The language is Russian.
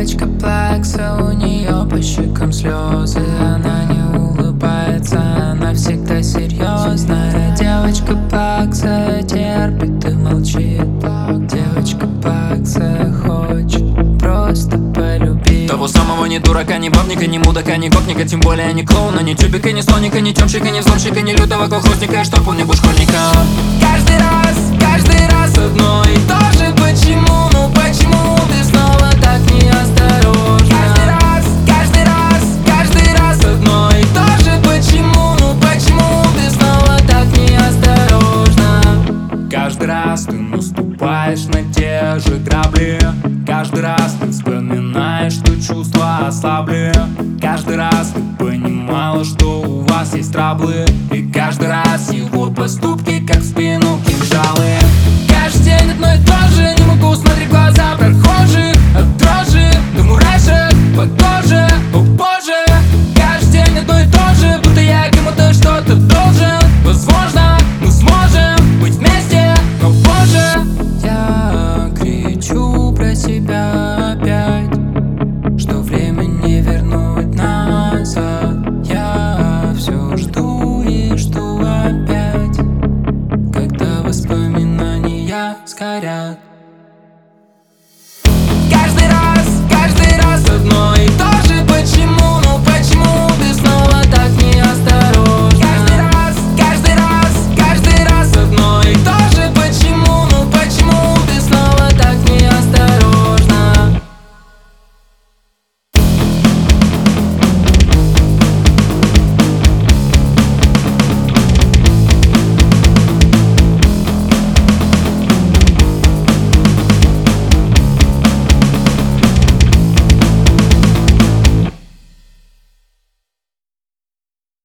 Девочка плакса, у нее по щекам слезы. Она не улыбается, она всегда серьезная. Девочка плакса терпит и молчит. Девочка плакса хочет просто полюбить того самого ни дурака, ни бабника, ни мудака, ни гопника, тем более ни клоуна, ни тюбика, ни слоника, ни темщика, ни взломщика, ни лютого колхозника, чтоб он не был школьника. Каждый раз одно и то же. Почему, ну почему ты снова так неосторожна? Каждый раз одно и то же. Почему, ну почему ты снова так неосторожна? Каждый раз ты наступаешь на те же грабли. Каждый раз ты вспоминаешь, что чувства ослабли. Каждый раз ты понимала, что у вас есть траблы. И каждый раз его поступки как в спину кинжалы. Каждый день одно и то же. Не могу смотреть в глаза прохожих от дрожи до мурашек по коже. О боже, каждый день одно и то же. Будто я кому-то что-то должен. Возможно, мы сможем быть вместе, но позже. Я кричу про себя опять, что время не вернуть назад. Я все жду и жду опять, когда воспоминания сгорят.